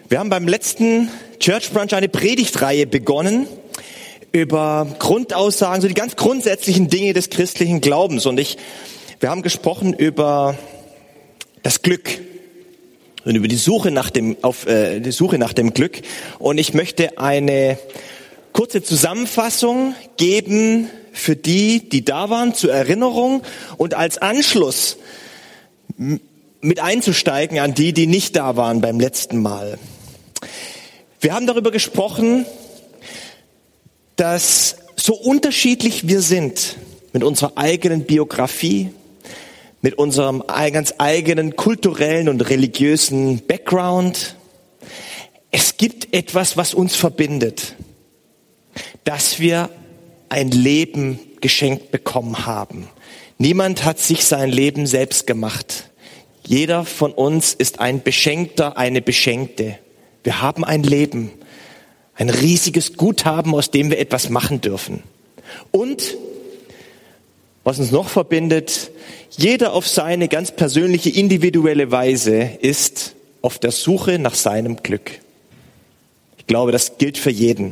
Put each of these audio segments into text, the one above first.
Wir haben beim letzten Church Brunch eine Predigtreihe begonnen über Grundaussagen, so die ganz grundsätzlichen Dinge des christlichen Glaubens. Und wir haben gesprochen über das Glück und über die Suche nach dem Glück. Und ich möchte eine kurze Zusammenfassung geben für die da waren, zur Erinnerung und als Anschluss mit einzusteigen an die nicht da waren beim letzten Mal. Wir haben darüber gesprochen, dass so unterschiedlich wir sind mit unserer eigenen Biografie, mit unserem ganz eigenen kulturellen und religiösen Background. Es gibt etwas, was uns verbindet, dass wir ein Leben geschenkt bekommen haben. Niemand hat sich sein Leben selbst gemacht. Jeder von uns ist ein Beschenkter, eine Beschenkte. Wir haben ein Leben, ein riesiges Guthaben, aus dem wir etwas machen dürfen. Und, was uns noch verbindet, jeder auf seine ganz persönliche, individuelle Weise ist auf der Suche nach seinem Glück. Ich glaube, das gilt für jeden.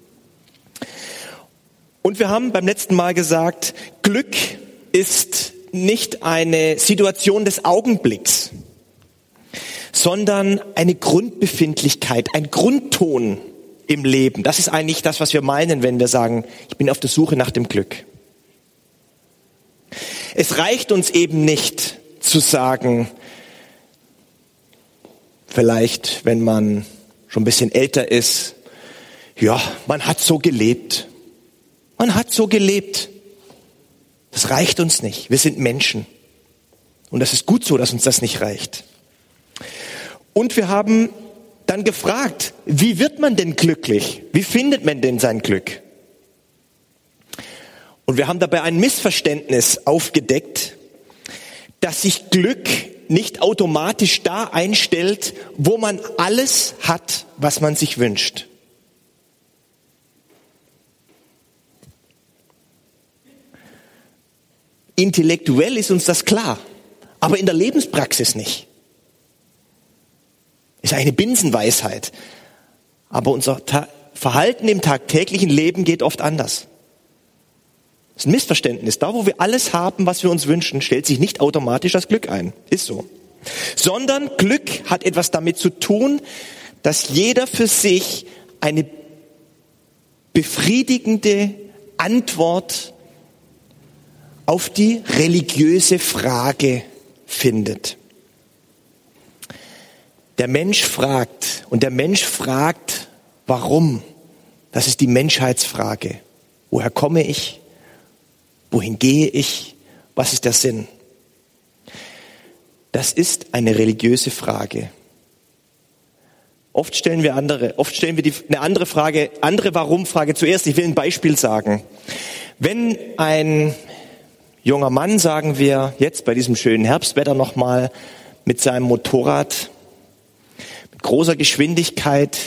Und wir haben beim letzten Mal gesagt, Glück ist nicht eine Situation des Augenblicks, sondern eine Grundbefindlichkeit, ein Grundton im Leben. Das ist eigentlich das, was wir meinen, wenn wir sagen, ich bin auf der Suche nach dem Glück. Es reicht uns eben nicht zu sagen, vielleicht, wenn man schon ein bisschen älter ist, ja, man hat so gelebt. Man hat so gelebt. Das reicht uns nicht. Wir sind Menschen. Und das ist gut so, dass uns das nicht reicht. Und wir haben dann gefragt, wie wird man denn glücklich? Wie findet man denn sein Glück? Und wir haben dabei ein Missverständnis aufgedeckt, dass sich Glück nicht automatisch da einstellt, wo man alles hat, was man sich wünscht. Intellektuell ist uns das klar, aber in der Lebenspraxis nicht. Ist eine Binsenweisheit. Aber unser Verhalten im tagtäglichen Leben geht oft anders. Das ist ein Missverständnis. Da, wo wir alles haben, was wir uns wünschen, stellt sich nicht automatisch das Glück ein. Ist so. Sondern Glück hat etwas damit zu tun, dass jeder für sich eine befriedigende Antwort auf die religiöse Frage findet. Der Mensch fragt, warum? Das ist die Menschheitsfrage. Woher komme ich? Wohin gehe ich? Was ist der Sinn? Das ist eine religiöse Frage. Oft stellen wir eine andere Frage, andere Warum-Frage zuerst. Ich will ein Beispiel sagen. Wenn ein junger Mann, sagen wir jetzt bei diesem schönen Herbstwetter nochmal, mit seinem Motorrad mit großer Geschwindigkeit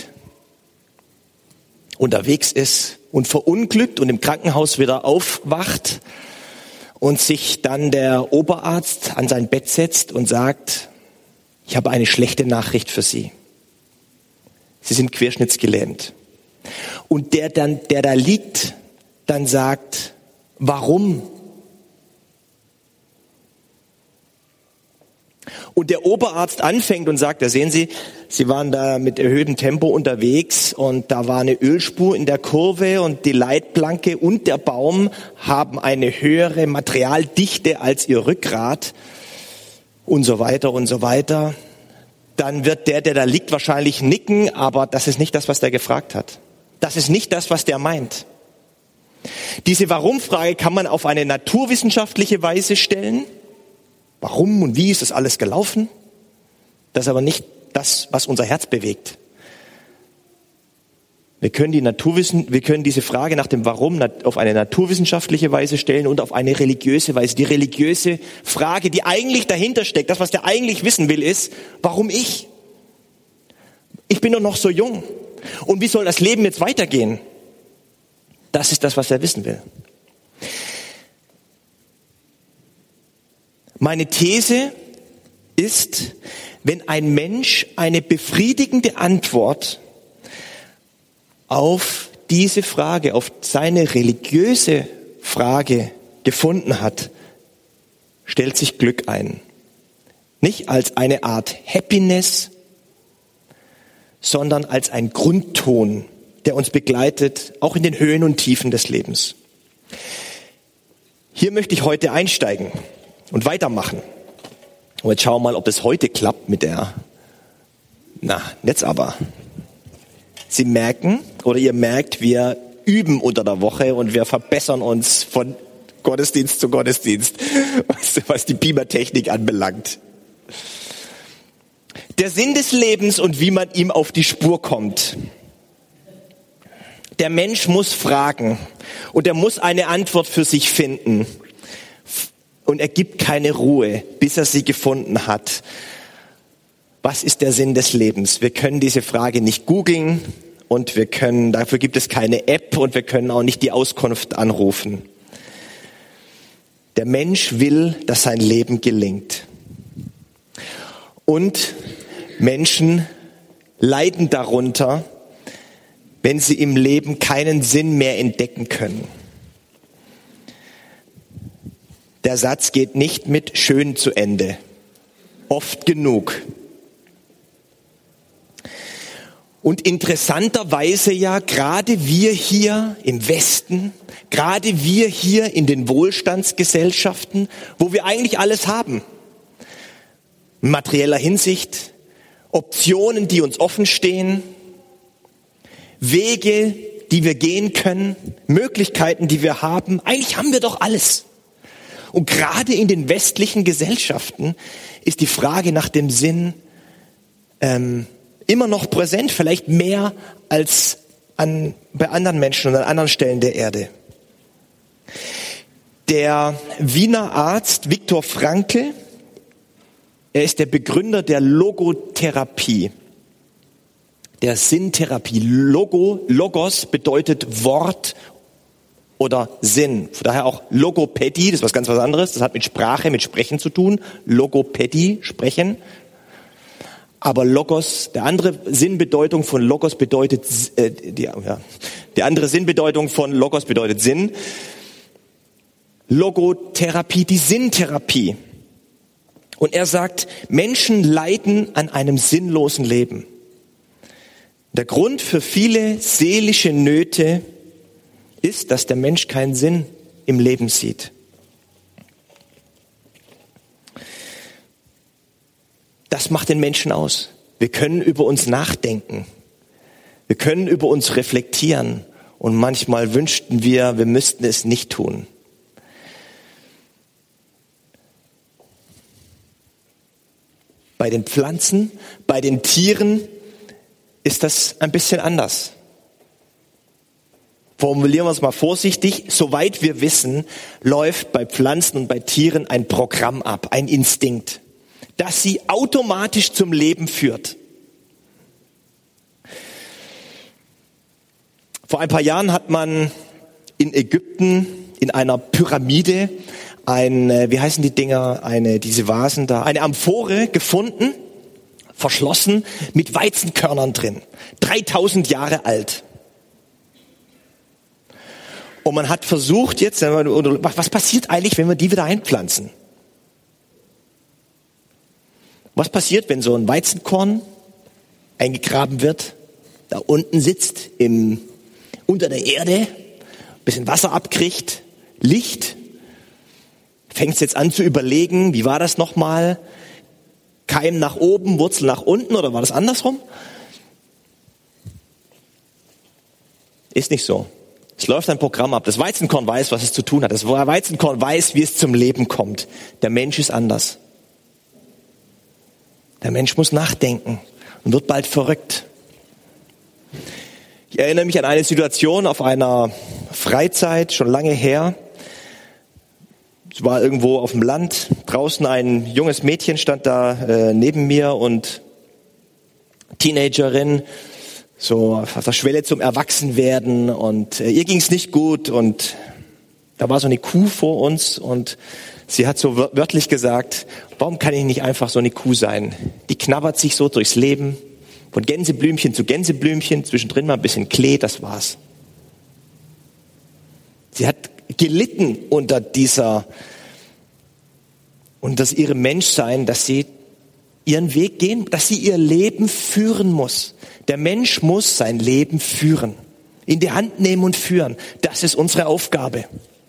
unterwegs ist und verunglückt und im Krankenhaus wieder aufwacht und sich dann der Oberarzt an sein Bett setzt und sagt, ich habe eine schlechte Nachricht für Sie. Sie sind querschnittsgelähmt. Und der da liegt, dann sagt, warum? Und der Oberarzt anfängt und sagt, da sehen Sie, Sie waren da mit erhöhtem Tempo unterwegs und da war eine Ölspur in der Kurve und die Leitplanke und der Baum haben eine höhere Materialdichte als Ihr Rückgrat und so weiter und so weiter. Dann wird der da liegt, wahrscheinlich nicken, aber das ist nicht das, was der gefragt hat. Das ist nicht das, was der meint. Diese Warum-Frage kann man auf eine naturwissenschaftliche Weise stellen. Warum und wie ist das alles gelaufen? Das ist aber nicht das, was unser Herz bewegt. Wir können diese Frage nach dem Warum auf eine naturwissenschaftliche Weise stellen und auf eine religiöse Weise. Die religiöse Frage, die eigentlich dahinter steckt, das, was der eigentlich wissen will, ist, warum ich? Ich bin doch noch so jung. Und wie soll das Leben jetzt weitergehen? Das ist das, was er wissen will. Meine These ist, wenn ein Mensch eine befriedigende Antwort auf diese Frage, auf seine religiöse Frage gefunden hat, stellt sich Glück ein. Nicht als eine Art Happiness, sondern als ein Grundton, der uns begleitet, auch in den Höhen und Tiefen des Lebens. Hier möchte ich heute einsteigen und weitermachen. Und jetzt schauen wir mal, ob das heute klappt mit der, jetzt aber. Sie merken, oder ihr merkt, wir üben unter der Woche und wir verbessern uns von Gottesdienst zu Gottesdienst, was die Beamer-Technik anbelangt. Der Sinn des Lebens und wie man ihm auf die Spur kommt. Der Mensch muss fragen und er muss eine Antwort für sich finden. Und er gibt keine Ruhe, bis er sie gefunden hat. Was ist der Sinn des Lebens? Wir können diese Frage nicht googeln und dafür gibt es keine App und wir können auch nicht die Auskunft anrufen. Der Mensch will, dass sein Leben gelingt. Und Menschen leiden darunter, wenn sie im Leben keinen Sinn mehr entdecken können. Der Satz geht nicht mit schön zu Ende. Oft genug. Und interessanterweise ja, gerade wir hier im Westen, gerade wir hier in den Wohlstandsgesellschaften, wo wir eigentlich alles haben. In materieller Hinsicht, Optionen, die uns offen stehen, Wege, die wir gehen können, Möglichkeiten, die wir haben. Eigentlich haben wir doch alles. Und gerade in den westlichen Gesellschaften ist die Frage nach dem Sinn immer noch präsent, vielleicht mehr als bei anderen Menschen und an anderen Stellen der Erde. Der Wiener Arzt Viktor Frankl, er ist der Begründer der Logotherapie, der Sinntherapie. Logos bedeutet Wort oder Sinn. Von daher auch Logopädie, das ist was anderes. Das hat mit Sprache, mit Sprechen zu tun. Logopädie, Sprechen. Aber Logos, die andere Sinnbedeutung von Logos bedeutet Sinn. Logotherapie, die Sinntherapie. Und er sagt, Menschen leiden an einem sinnlosen Leben. Der Grund für viele seelische Nöte ist, dass der Mensch keinen Sinn im Leben sieht. Das macht den Menschen aus. Wir können über uns nachdenken. Wir können über uns reflektieren. Und manchmal wünschten wir müssten es nicht tun. Bei den Pflanzen, bei den Tieren ist das ein bisschen anders. Formulieren wir es mal vorsichtig. Soweit wir wissen, läuft bei Pflanzen und bei Tieren ein Programm ab, ein Instinkt, das sie automatisch zum Leben führt. Vor ein paar Jahren hat man in Ägypten in einer Pyramide wie heißen die Dinger, diese Vasen da, eine Amphore gefunden, verschlossen mit Weizenkörnern drin, 3000 Jahre alt. Und man hat versucht jetzt, was passiert eigentlich, wenn wir die wieder einpflanzen? Was passiert, wenn so ein Weizenkorn eingegraben wird, da unten sitzt, unter der Erde, ein bisschen Wasser abkriegt, Licht, fängt jetzt an zu überlegen, wie war das nochmal? Keim nach oben, Wurzel nach unten oder war das andersrum? Ist nicht so. Es läuft ein Programm ab. Das Weizenkorn weiß, was es zu tun hat. Das Weizenkorn weiß, wie es zum Leben kommt. Der Mensch ist anders. Der Mensch muss nachdenken und wird bald verrückt. Ich erinnere mich an eine Situation auf einer Freizeit, schon lange her. Es war irgendwo auf dem Land. Draußen ein junges Mädchen stand da neben mir und Teenagerin, so auf der Schwelle zum Erwachsenwerden. Und ihr ging es nicht gut und Da war so eine Kuh vor uns und sie hat so wörtlich gesagt, warum kann ich nicht einfach so eine Kuh sein? Die knabbert sich so durchs Leben, von Gänseblümchen zu Gänseblümchen, zwischendrin mal ein bisschen Klee, das war's. Sie hat gelitten unter ihrem Menschsein, dass sie ihren Weg gehen, dass sie ihr Leben führen muss. Der Mensch muss sein Leben führen, in die Hand nehmen und führen. Das ist unsere Aufgabe.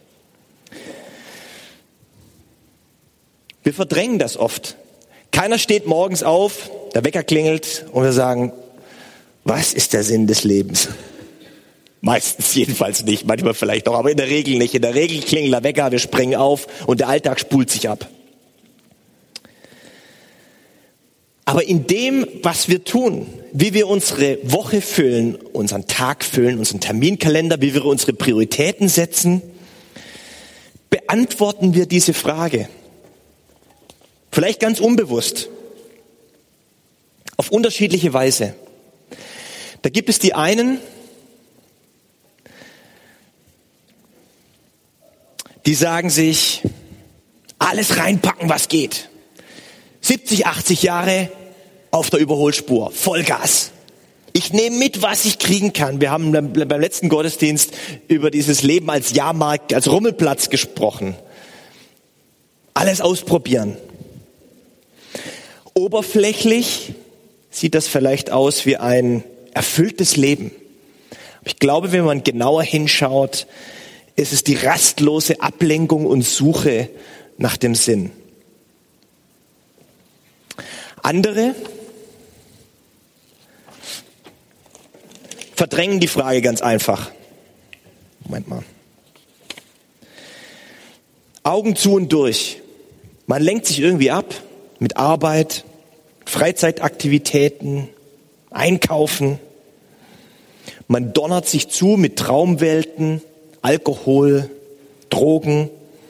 Wir verdrängen das oft. Keiner steht morgens auf, der Wecker klingelt und wir sagen, was ist der Sinn des Lebens? Meistens jedenfalls nicht, manchmal vielleicht auch, aber in der Regel nicht. In der Regel klingelt der Wecker, wir springen auf und der Alltag spult sich ab. Aber in dem, was wir tun, wie wir unsere Woche füllen, unseren Tag füllen, unseren Terminkalender, wie wir unsere Prioritäten setzen, beantworten wir diese Frage. Vielleicht ganz unbewusst, auf unterschiedliche Weise. Da gibt es die einen, die sagen sich, alles reinpacken, was geht. 70, 80 Jahre auf der Überholspur, Vollgas. Ich nehme mit, was ich kriegen kann. Wir haben beim letzten Gottesdienst über dieses Leben als Jahrmarkt, als Rummelplatz gesprochen. Alles ausprobieren. Oberflächlich sieht das vielleicht aus wie ein erfülltes Leben. Ich glaube, wenn man genauer hinschaut, ist es die rastlose Ablenkung und Suche nach dem Sinn. Andere verdrängen die Frage ganz einfach. Moment mal. Augen zu und durch. Man lenkt sich irgendwie ab mit Arbeit, Freizeitaktivitäten, Einkaufen. Man donnert sich zu mit Traumwelten, Alkohol, Drogen,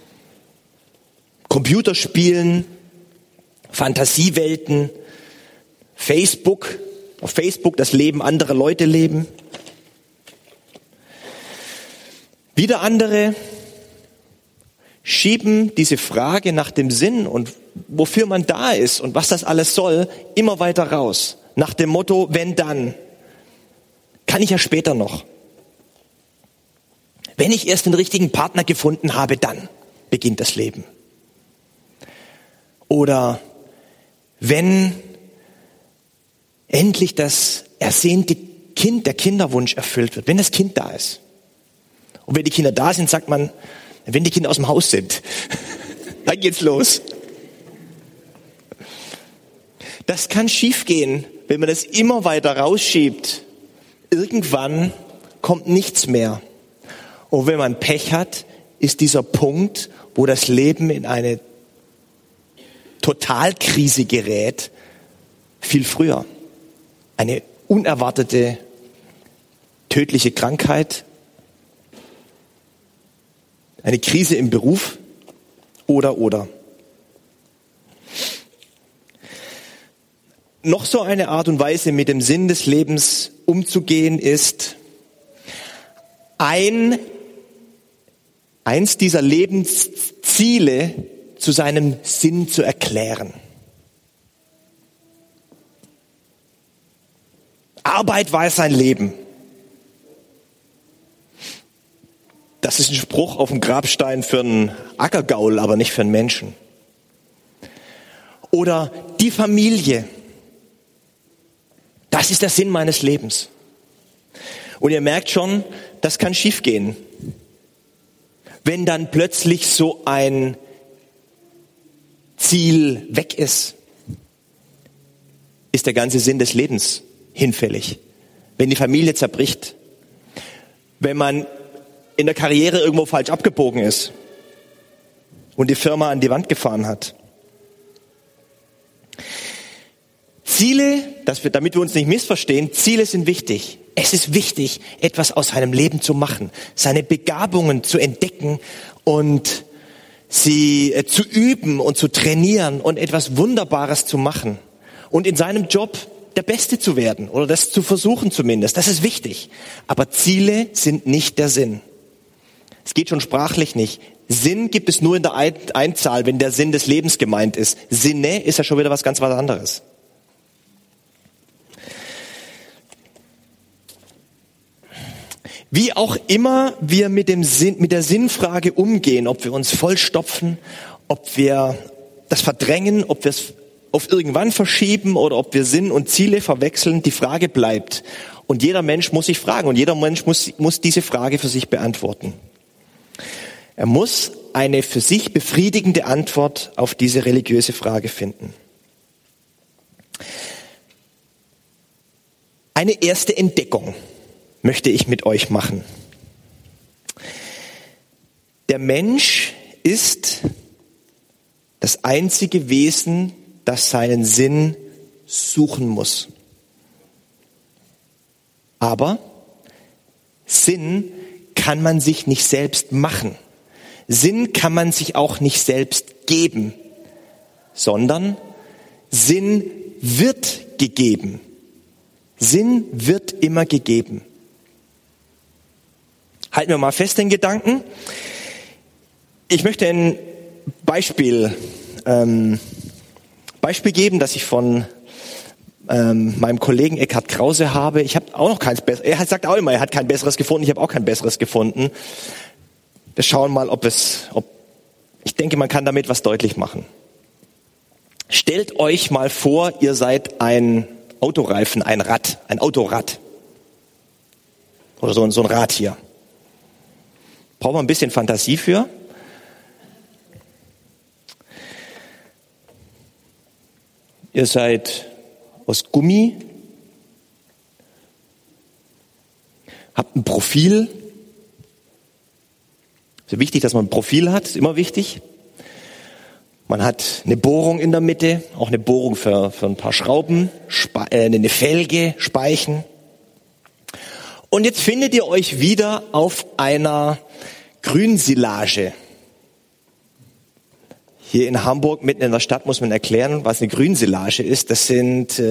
Computerspielen, Fantasiewelten, auf Facebook das Leben anderer Leute leben. Wieder andere schieben diese Frage nach dem Sinn und wofür man da ist und was das alles soll, immer weiter raus. Nach dem Motto, wenn dann, kann ich ja später noch. Wenn ich erst den richtigen Partner gefunden habe, dann beginnt das Leben. Oder wenn endlich das ersehnte Kind, der Kinderwunsch erfüllt wird, wenn das Kind da ist. Und wenn die Kinder da sind, sagt man, wenn die Kinder aus dem Haus sind, dann geht's los. Das kann schiefgehen, wenn man das immer weiter rausschiebt. Irgendwann kommt nichts mehr. Und wenn man Pech hat, ist dieser Punkt, wo das Leben in eine Totalkrise gerät, viel früher. Eine unerwartete, tödliche Krankheit, eine Krise im Beruf oder. Noch so eine Art und Weise, mit dem Sinn des Lebens umzugehen, ist, eins dieser Lebensziele zu seinem Sinn zu erklären. Arbeit war sein Leben. Das ist ein Spruch auf dem Grabstein für einen Ackergaul, aber nicht für einen Menschen. Oder die Familie. Das ist der Sinn meines Lebens. Und ihr merkt schon, das kann schiefgehen. Wenn dann plötzlich so ein Ziel weg ist, ist der ganze Sinn des Lebens hinfällig. Wenn die Familie zerbricht, wenn man in der Karriere irgendwo falsch abgebogen ist und die Firma an die Wand gefahren hat. Ziele, damit wir uns nicht missverstehen, Ziele sind wichtig. Es ist wichtig, etwas aus seinem Leben zu machen, seine Begabungen zu entdecken und sie zu üben und zu trainieren und etwas Wunderbares zu machen und in seinem Job der Beste zu werden oder das zu versuchen zumindest. Das ist wichtig. Aber Ziele sind nicht der Sinn. Es geht schon sprachlich nicht. Sinn gibt es nur in der Einzahl, wenn der Sinn des Lebens gemeint ist. Sinne ist ja schon wieder was ganz was anderes. Wie auch immer wir mit der Sinnfrage umgehen, ob wir uns vollstopfen, ob wir das verdrängen, ob wir es auf irgendwann verschieben oder ob wir Sinn und Ziele verwechseln, die Frage bleibt. Und jeder Mensch muss sich fragen und jeder Mensch muss diese Frage für sich beantworten. Er muss eine für sich befriedigende Antwort auf diese religiöse Frage finden. Eine erste Entdeckung möchte ich mit euch machen. Der Mensch ist das einzige Wesen, das seinen Sinn suchen muss. Aber Sinn kann man sich nicht selbst machen. Sinn kann man sich auch nicht selbst geben, sondern Sinn wird gegeben. Sinn wird immer gegeben. Halten wir mal fest den Gedanken. Ich möchte ein Beispiel geben, das ich von meinem Kollegen Eckhard Krause habe. Ich habe auch noch keins besseres. Er sagt auch immer, er hat kein besseres gefunden. Ich habe auch kein besseres gefunden. Wir schauen mal, ich denke, man kann damit was deutlich machen. Stellt euch mal vor, ihr seid ein Autoreifen, ein Autorad. Oder so ein Rad hier. Braucht man ein bisschen Fantasie für. Ihr seid aus Gummi, habt ein Profil. Ist ja wichtig, dass man ein Profil hat, ist immer wichtig. Man hat eine Bohrung in der Mitte, auch eine Bohrung für ein paar Schrauben, eine Felge, Speichen. Und jetzt findet ihr euch wieder auf einer Grünsilage. Hier in Hamburg, mitten in der Stadt, muss man erklären, was eine Grünsilage ist. Das sind,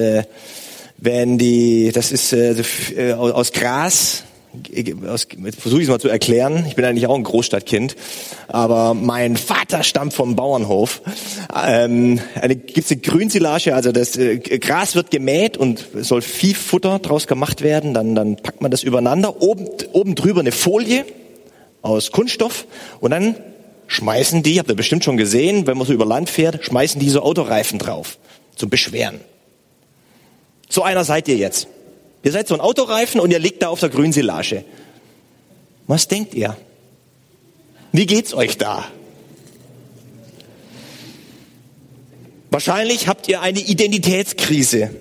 aus Gras. Versuche ich es mal zu erklären. Ich bin eigentlich auch ein Großstadtkind, aber mein Vater stammt vom Bauernhof. Gibt's eine Grünsilage, also das Gras wird gemäht und soll Viehfutter draus gemacht werden. Dann packt man das übereinander, oben drüber eine Folie aus Kunststoff und dann schmeißen die, habt ihr bestimmt schon gesehen, wenn man so über Land fährt, schmeißen die so Autoreifen drauf zum Beschweren. So einer seid ihr jetzt. Ihr seid so ein Autoreifen und ihr liegt da auf der Grünsilage. Was denkt ihr? Wie geht's euch da? Wahrscheinlich habt ihr eine Identitätskrise,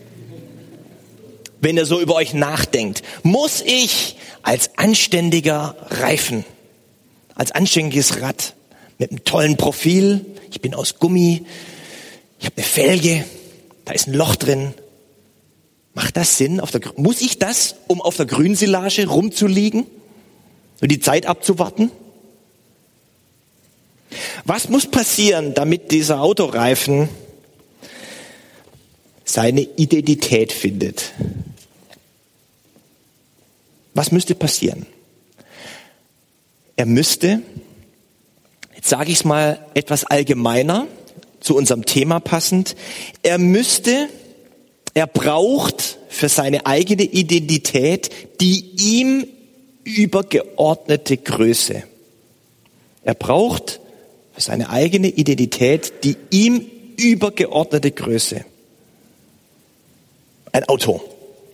wenn ihr so über euch nachdenkt. Muss ich als anständiger Reifen, als anständiges Rad mit einem tollen Profil, ich bin aus Gummi, ich habe eine Felge, da ist ein Loch drin, macht das Sinn? Muss ich das, um auf der Grünsilage rumzuliegen und die Zeit abzuwarten? Was muss passieren, damit dieser Autoreifen seine Identität findet? Was müsste passieren? Er müsste, jetzt sage ich es mal etwas allgemeiner, zu unserem Thema passend, er braucht für seine eigene Identität die ihm übergeordnete Größe. Er braucht für seine eigene Identität die ihm übergeordnete Größe. Ein Auto.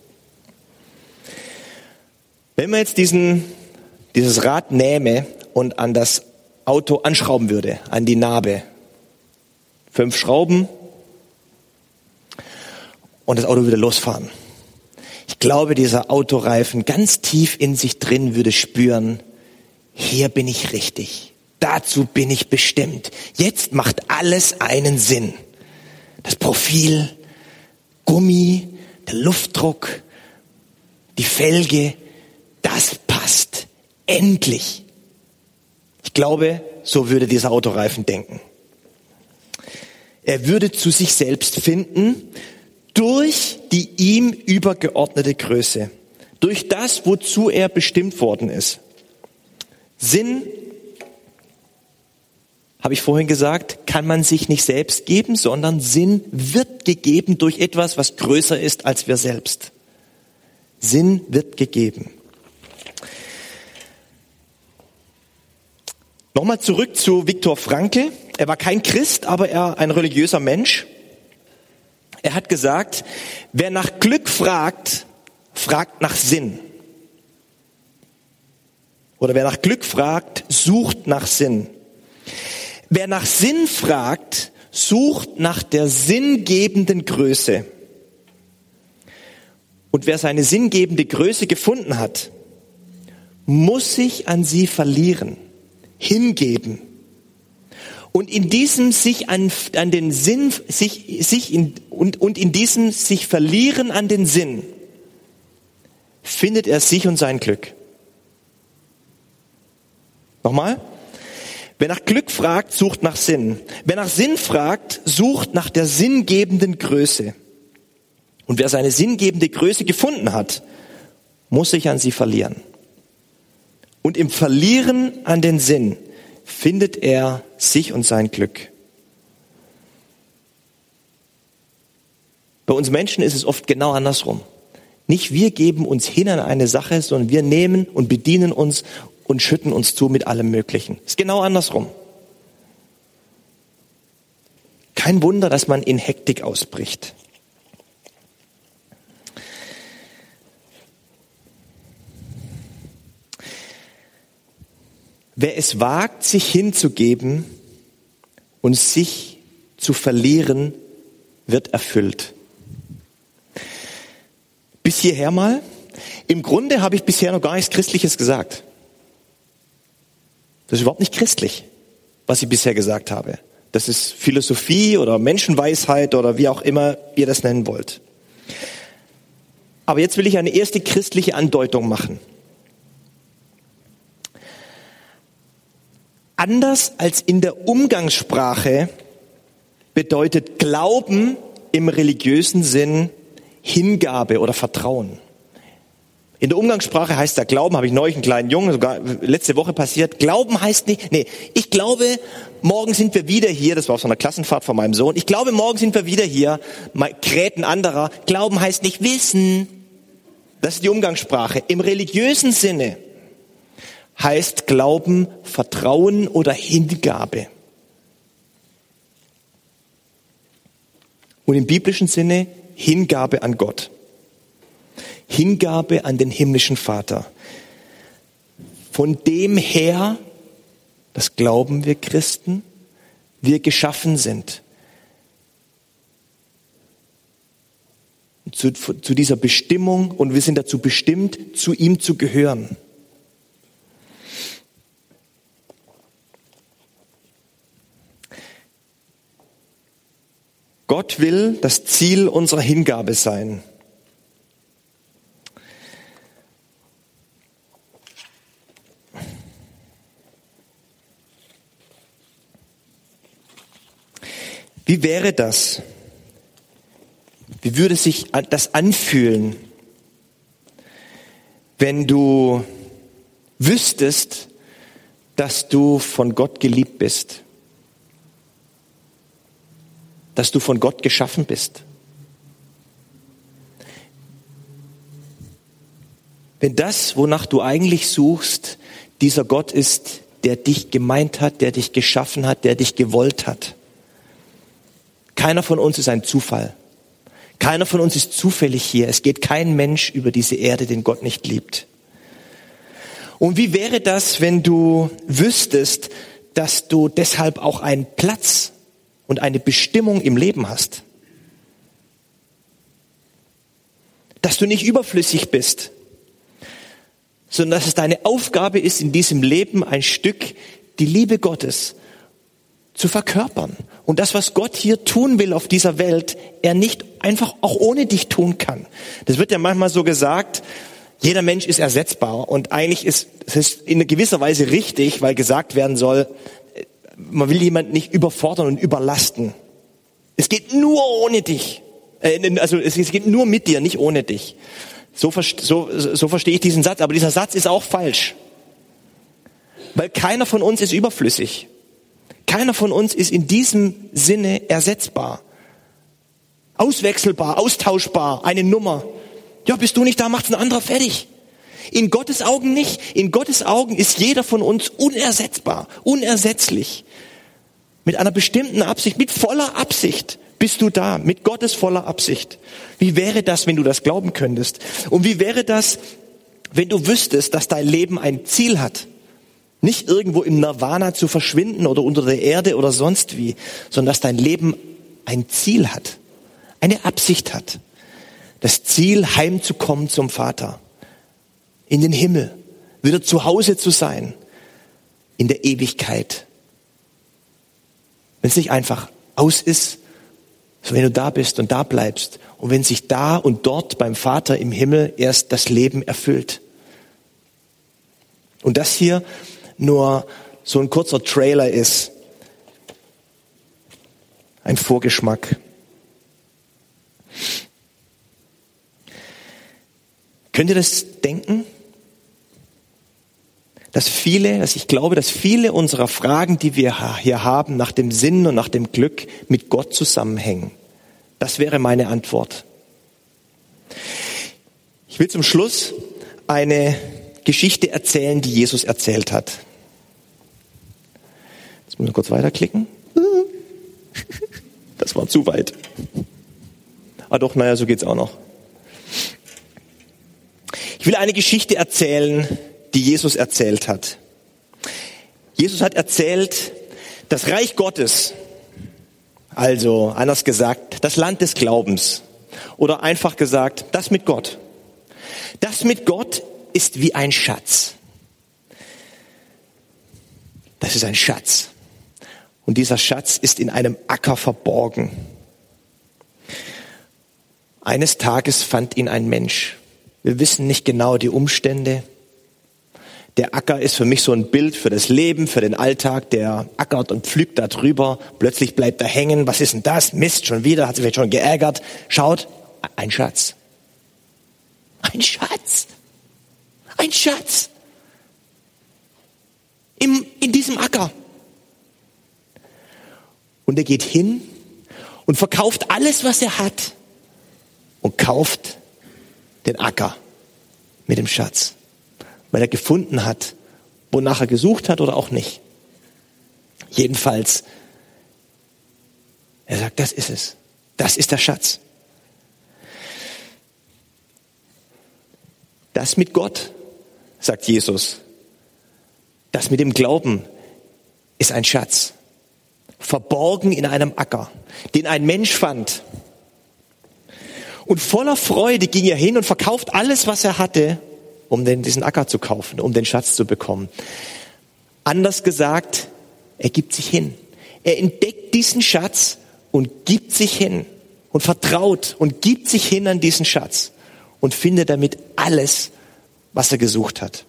Wenn man jetzt dieses Rad nähme und an das Auto anschrauben würde, an die Narbe, 5 Schrauben, und das Auto würde losfahren. Ich glaube, dieser Autoreifen ganz tief in sich drin würde spüren, hier bin ich richtig, dazu bin ich bestimmt. Jetzt macht alles einen Sinn. Das Profil, Gummi, der Luftdruck, die Felge, das passt. Endlich. Ich glaube, so würde dieser Autoreifen denken. Er würde zu sich selbst finden, durch die ihm übergeordnete Größe, durch das, wozu er bestimmt worden ist. Sinn, habe ich vorhin gesagt, kann man sich nicht selbst geben, sondern Sinn wird gegeben durch etwas, was größer ist als wir selbst. Sinn wird gegeben. Nochmal zurück zu Viktor Frankl. Er war kein Christ, aber er ein religiöser Mensch. Er hat gesagt, wer nach Glück fragt, fragt nach Sinn. Oder wer nach Glück fragt, sucht nach Sinn. Wer nach Sinn fragt, sucht nach der sinngebenden Größe. Und wer seine sinngebende Größe gefunden hat, muss sich an sie verlieren, hingeben. Und in diesem sich an den Sinn, in diesem sich verlieren an den Sinn, findet er sich und sein Glück. Nochmal. Wer nach Glück fragt, sucht nach Sinn. Wer nach Sinn fragt, sucht nach der sinngebenden Größe. Und wer seine sinngebende Größe gefunden hat, muss sich an sie verlieren. Und im Verlieren an den Sinn findet er sich und sein Glück. Bei uns Menschen ist es oft genau andersrum. Nicht wir geben uns hin an eine Sache, sondern wir nehmen und bedienen uns und schütten uns zu mit allem Möglichen. Ist genau andersrum. Kein Wunder, dass man in Hektik ausbricht. Wer es wagt, sich hinzugeben und sich zu verlieren, wird erfüllt. Bis hierher mal. Im Grunde habe ich bisher noch gar nichts Christliches gesagt. Das ist überhaupt nicht christlich, was ich bisher gesagt habe. Das ist Philosophie oder Menschenweisheit oder wie auch immer ihr das nennen wollt. Aber jetzt will ich eine erste christliche Andeutung machen. Anders als in der Umgangssprache bedeutet Glauben im religiösen Sinn Hingabe oder Vertrauen. In der Umgangssprache heißt der Glauben, habe ich neulich einen kleinen Jungen, sogar letzte Woche passiert, Glauben heißt nicht, ich glaube, morgen sind wir wieder hier, das war auf so einer Klassenfahrt von meinem Sohn, ich glaube, morgen sind wir wieder hier, kräht ein anderer, Glauben heißt nicht wissen, das ist die Umgangssprache. Im religiösen Sinne heißt Glauben Vertrauen oder Hingabe. Und im biblischen Sinne Hingabe an Gott. Hingabe an den himmlischen Vater. Von dem her, das glauben wir Christen, wir geschaffen sind. Zu dieser Bestimmung und wir sind dazu bestimmt, zu ihm zu gehören. Gott will das Ziel unserer Hingabe sein. Wie wäre das? Wie würde sich das anfühlen, wenn du wüsstest, dass du von Gott geliebt bist? Dass du von Gott geschaffen bist? Wenn das, wonach du eigentlich suchst, dieser Gott ist, der dich gemeint hat, der dich geschaffen hat, der dich gewollt hat. Keiner von uns ist ein Zufall. Keiner von uns ist zufällig hier. Es geht kein Mensch über diese Erde, den Gott nicht liebt. Und wie wäre das, wenn du wüsstest, dass du deshalb auch einen Platz und eine Bestimmung im Leben hast? Dass du nicht überflüssig bist, sondern dass es deine Aufgabe ist, in diesem Leben ein Stück die Liebe Gottes zu verkörpern. Und das, was Gott hier tun will auf dieser Welt, er nicht einfach auch ohne dich tun kann. Das wird ja manchmal so gesagt, jeder Mensch ist ersetzbar. Und eigentlich ist es in gewisser Weise richtig, weil gesagt werden soll, man will jemanden nicht überfordern und überlasten. Es geht nur ohne dich. Also es geht nur mit dir, nicht ohne dich. So verstehe ich diesen Satz. Aber dieser Satz ist auch falsch. Weil keiner von uns ist überflüssig. Keiner von uns ist in diesem Sinne ersetzbar. Auswechselbar, austauschbar, eine Nummer. Ja, bist du nicht da, macht's ein anderer fertig. In Gottes Augen nicht. In Gottes Augen ist jeder von uns unersetzbar, unersetzlich. Mit einer bestimmten Absicht, mit voller Absicht bist du da, mit Gottes voller Absicht. Wie wäre das, wenn du das glauben könntest? Und wie wäre das, wenn du wüsstest, dass dein Leben ein Ziel hat? Nicht irgendwo im Nirvana zu verschwinden oder unter der Erde oder sonst wie, sondern dass dein Leben ein Ziel hat, eine Absicht hat. Das Ziel, heimzukommen zum Vater, in den Himmel, wieder zu Hause zu sein, in der Ewigkeit. Wenn es nicht einfach aus ist, so wenn du da bist und da bleibst und wenn sich da und dort beim Vater im Himmel erst das Leben erfüllt. Und das hier nur so ein kurzer Trailer ist, ein Vorgeschmack. Könnt ihr das denken? Dass ich glaube, dass viele unserer Fragen, die wir hier haben, nach dem Sinn und nach dem Glück mit Gott zusammenhängen. Das wäre meine Antwort. Ich will zum Schluss eine Geschichte erzählen, die Jesus erzählt hat. Jetzt muss ich kurz weiterklicken. Das war zu weit. Ah doch, naja, so geht's auch noch. Ich will eine Geschichte erzählen, die Jesus erzählt hat. Jesus hat erzählt, das Reich Gottes, also anders gesagt, das Land des Glaubens oder einfach gesagt, das mit Gott. Das mit Gott ist wie ein Schatz. Das ist ein Schatz. Und dieser Schatz ist in einem Acker verborgen. Eines Tages fand ihn ein Mensch. Wir wissen nicht genau die Umstände. Der Acker ist für mich so ein Bild für das Leben, für den Alltag. Der ackert und pflügt da drüber. Plötzlich bleibt er hängen. Was ist denn das? Mist, schon wieder. Hat sich vielleicht schon geärgert. Schaut, ein Schatz. Ein Schatz. Ein Schatz. In diesem Acker. Und er geht hin und verkauft alles, was er hat. Und kauft den Acker mit dem Schatz. Weil er gefunden hat, wonach er gesucht hat oder auch nicht. Jedenfalls, er sagt, das ist es. Das ist der Schatz. Das mit Gott, sagt Jesus, das mit dem Glauben ist ein Schatz. Verborgen in einem Acker, den ein Mensch fand. Und voller Freude ging er hin und verkauft alles, was er hatte, um diesen Acker zu kaufen, um den Schatz zu bekommen. Anders gesagt, er gibt sich hin. Er entdeckt diesen Schatz und gibt sich hin und vertraut und gibt sich hin an diesen Schatz und findet damit alles, was er gesucht hat.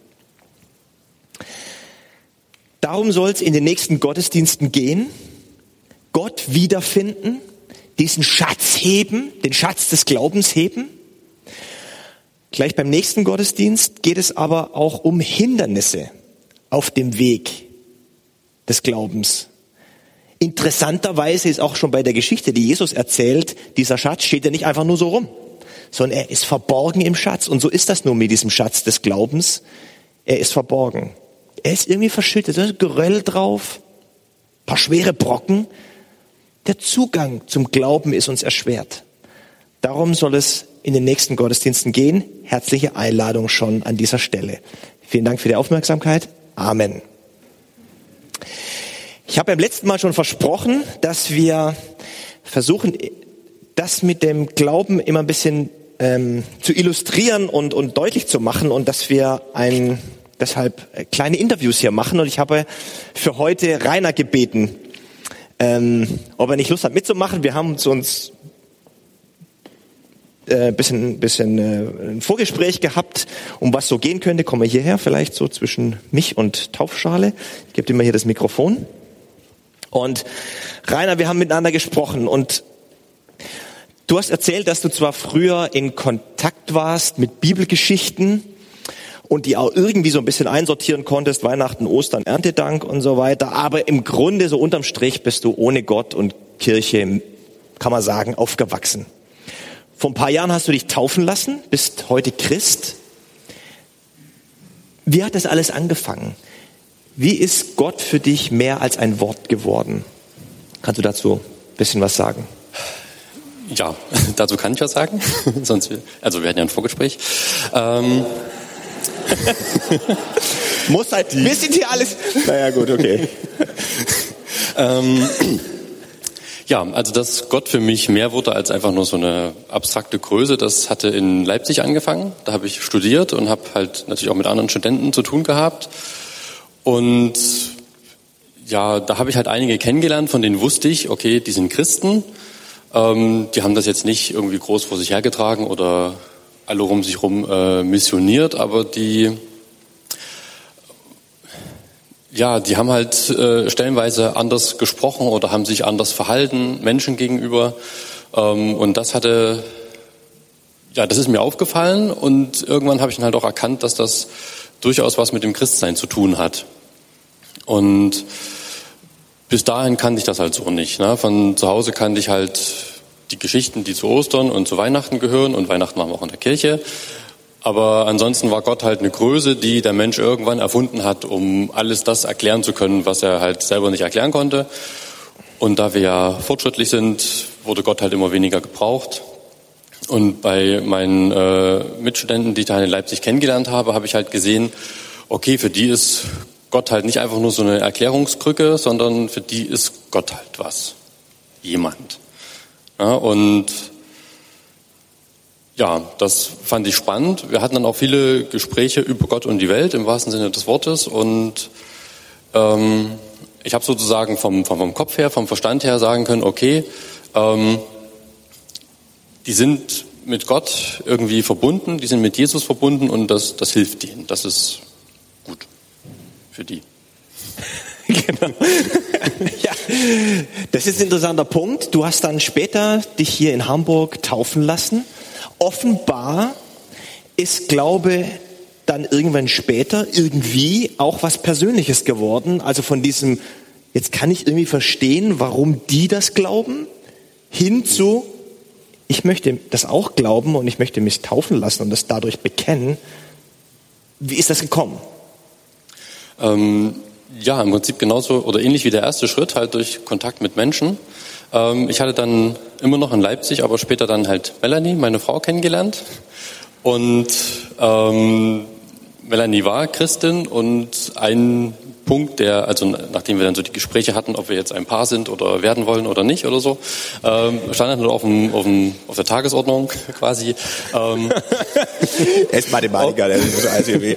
Darum soll es in den nächsten Gottesdiensten gehen. Gott wiederfinden, diesen Schatz heben, den Schatz des Glaubens heben. Gleich beim nächsten Gottesdienst geht es aber auch um Hindernisse auf dem Weg des Glaubens. Interessanterweise ist auch schon bei der Geschichte, die Jesus erzählt, dieser Schatz steht ja nicht einfach nur so rum, sondern er ist verborgen im Schatz. Und so ist das nur mit diesem Schatz des Glaubens. Er ist verborgen. Er ist irgendwie verschüttet, da ist Geröll drauf, ein paar schwere Brocken. Der Zugang zum Glauben ist uns erschwert. Darum soll es in den nächsten Gottesdiensten gehen. Herzliche Einladung schon an dieser Stelle. Vielen Dank für die Aufmerksamkeit. Amen. Ich habe beim letzten Mal schon versprochen, dass wir versuchen, das mit dem Glauben immer ein bisschen zu illustrieren und deutlich zu machen und dass wir deshalb kleine Interviews hier machen. Und ich habe für heute Rainer gebeten, ob er nicht Lust hat mitzumachen. Wir haben uns bisschen ein Vorgespräch gehabt, um was so gehen könnte. Komm mal hierher, vielleicht so zwischen mich und Taufschale. Ich gebe dir mal hier das Mikrofon. Und Rainer, wir haben miteinander gesprochen und du hast erzählt, dass du zwar früher in Kontakt warst mit Bibelgeschichten und die auch irgendwie so ein bisschen einsortieren konntest, Weihnachten, Ostern, Erntedank und so weiter. Aber im Grunde, so unterm Strich, bist du ohne Gott und Kirche, kann man sagen, aufgewachsen. Vor ein paar Jahren hast du dich taufen lassen, bist heute Christ. Wie hat das alles angefangen? Wie ist Gott für dich mehr als ein Wort geworden? Kannst du dazu ein bisschen was sagen? Ja, dazu kann ich was sagen. Wir hatten ja ein Vorgespräch. Muss halt, wir sind hier alles. Naja, gut, okay. Ja, also dass Gott für mich mehr wurde als einfach nur so eine abstrakte Größe, das hatte in Leipzig angefangen. Da habe ich studiert und habe halt natürlich auch mit anderen Studenten zu tun gehabt. Und ja, da habe ich halt einige kennengelernt, von denen wusste ich, okay, die sind Christen. Die haben das jetzt nicht irgendwie groß vor sich hergetragen oder alle um sich rum missioniert, aber die haben halt stellenweise anders gesprochen oder haben sich anders verhalten Menschen gegenüber. Und das ist mir aufgefallen und irgendwann habe ich dann halt auch erkannt, dass das durchaus was mit dem Christsein zu tun hat. Und bis dahin kannte ich das halt so nicht. Ne? Von zu Hause kannte ich halt die Geschichten, die zu Ostern und zu Weihnachten gehören und Weihnachten waren wir auch in der Kirche. Aber ansonsten war Gott halt eine Größe, die der Mensch irgendwann erfunden hat, um alles das erklären zu können, was er halt selber nicht erklären konnte. Und da wir ja fortschrittlich sind, wurde Gott halt immer weniger gebraucht. Und bei meinen Mitstudenten, die ich da in Leipzig kennengelernt habe, habe ich halt gesehen, okay, für die ist Gott halt nicht einfach nur so eine Erklärungskrücke, sondern für die ist Gott halt was. Jemand. Ja, und ja, das fand ich spannend. Wir hatten dann auch viele Gespräche über Gott und die Welt im wahrsten Sinne des Wortes. Und ich habe sozusagen vom Kopf her, vom Verstand her sagen können, okay, die sind mit Gott irgendwie verbunden, die sind mit Jesus verbunden und das hilft ihnen. Das ist gut für die. Genau. Ja, das ist ein interessanter Punkt. Du hast dann später dich hier in Hamburg taufen lassen. Offenbar ist Glaube dann irgendwann später irgendwie auch was Persönliches geworden. Also von diesem, jetzt kann ich irgendwie verstehen, warum die das glauben, hin zu, ich möchte das auch glauben und ich möchte mich taufen lassen und das dadurch bekennen. Wie ist das gekommen? Ja, im Prinzip genauso oder ähnlich wie der erste Schritt, halt durch Kontakt mit Menschen. Ich hatte dann immer noch in Leipzig, aber später dann halt Melanie, meine Frau, kennengelernt. Und Melanie war Christin und ein Punkt, also nachdem wir dann so die Gespräche hatten, ob wir jetzt ein Paar sind oder werden wollen oder nicht oder so, stand dann auf der Tagesordnung quasi. Er ist Mathematiker, der ist ICW.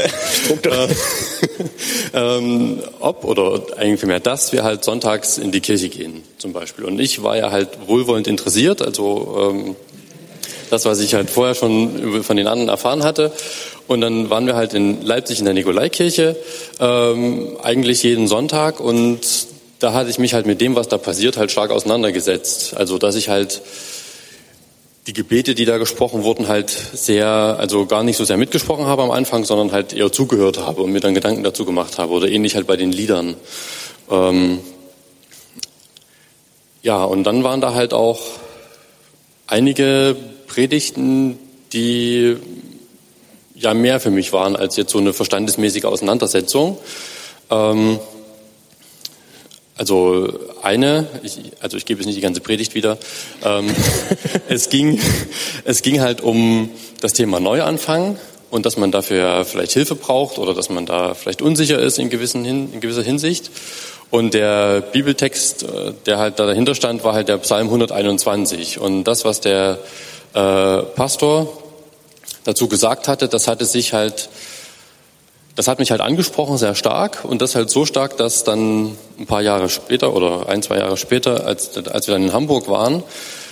Ob oder eigentlich mehr, dass wir halt sonntags in die Kirche gehen zum Beispiel. Und ich war ja halt wohlwollend interessiert, also das, was ich halt vorher schon von den anderen erfahren hatte. Und dann waren wir halt in Leipzig in der Nikolaikirche, eigentlich jeden Sonntag. Und da hatte ich mich halt mit dem, was da passiert, halt stark auseinandergesetzt. Also, dass ich halt die Gebete, die da gesprochen wurden, halt also gar nicht so sehr mitgesprochen habe am Anfang, sondern halt eher zugehört habe und mir dann Gedanken dazu gemacht habe. Oder ähnlich halt bei den Liedern. Ja, und dann waren da halt auch einige Predigten, die ja mehr für mich waren als jetzt so eine verstandesmäßige Auseinandersetzung. Also ich gebe jetzt nicht die ganze Predigt wieder. Es ging halt um das Thema Neuanfang und dass man dafür vielleicht Hilfe braucht oder dass man da vielleicht unsicher ist in gewisser Hinsicht. Und der Bibeltext, der halt da dahinter stand, war halt der Psalm 121. Und das, was der Pastor dazu gesagt hatte, das hat mich halt angesprochen, sehr stark. Und das halt so stark, dass dann ein paar Jahre später oder 1-2 Jahre später, als wir dann in Hamburg waren,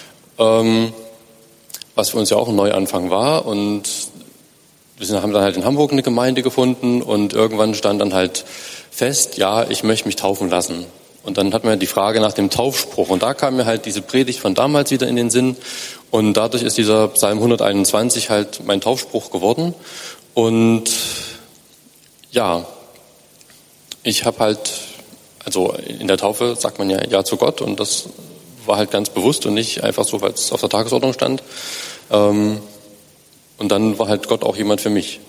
was für uns ja auch ein Neuanfang war. Und wir haben dann halt in Hamburg eine Gemeinde gefunden und irgendwann stand dann halt fest, ja, ich möchte mich taufen lassen. Und dann hatten wir die Frage nach dem Taufspruch. Und da kam mir halt diese Predigt von damals wieder in den Sinn. Und dadurch ist dieser Psalm 121 halt mein Taufspruch geworden. Und ja, ich habe halt, also in der Taufe sagt man ja zu Gott und das war halt ganz bewusst und nicht einfach so, weil es auf der Tagesordnung stand. Und dann war halt Gott auch jemand für mich.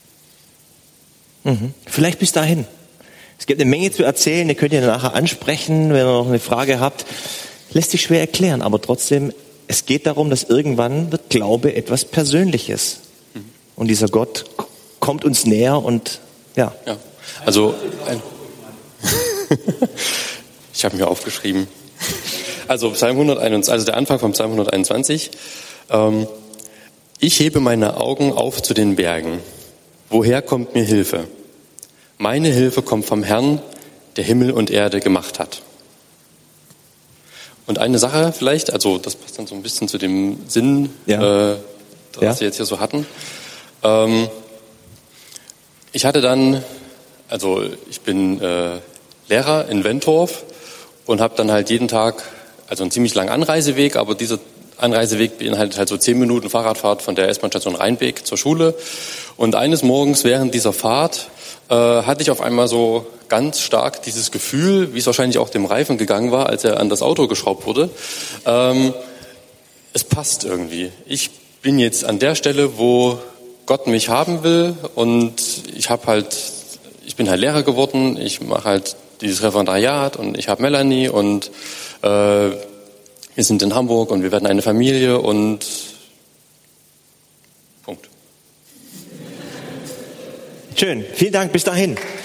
Vielleicht bis dahin. Es gibt eine Menge zu erzählen, ihr könnt ja nachher ansprechen, wenn ihr noch eine Frage habt. Lässt sich schwer erklären, aber trotzdem, es geht darum, dass irgendwann wird Glaube etwas Persönliches. Und dieser Gott kommt uns näher und ja. Ja, also ich habe mir aufgeschrieben. Also Psalm 121, also der Anfang vom Psalm 121. Ich hebe meine Augen auf zu den Bergen. Woher kommt mir Hilfe? Meine Hilfe kommt vom Herrn, der Himmel und Erde gemacht hat. Und eine Sache vielleicht, also das passt dann so ein bisschen zu dem Sinn, was wir jetzt hier so hatten. Ich hatte dann, also ich bin Lehrer in Wentorf und habe dann halt jeden Tag, also einen ziemlich langen Anreiseweg, aber dieser Anreiseweg beinhaltet halt so 10 Minuten Fahrradfahrt von der S-Bahn-Station Rheinbeek zur Schule. Und eines Morgens während dieser Fahrt hatte ich auf einmal so ganz stark dieses Gefühl, wie es wahrscheinlich auch dem Reifen gegangen war, als er an das Auto geschraubt wurde. Es passt irgendwie. Ich bin jetzt an der Stelle, wo Gott mich haben will und ich bin halt Lehrer geworden, ich mache halt dieses Referendariat und ich habe Melanie und wir sind in Hamburg und wir werden eine Familie und Punkt. Schön, vielen Dank, bis dahin.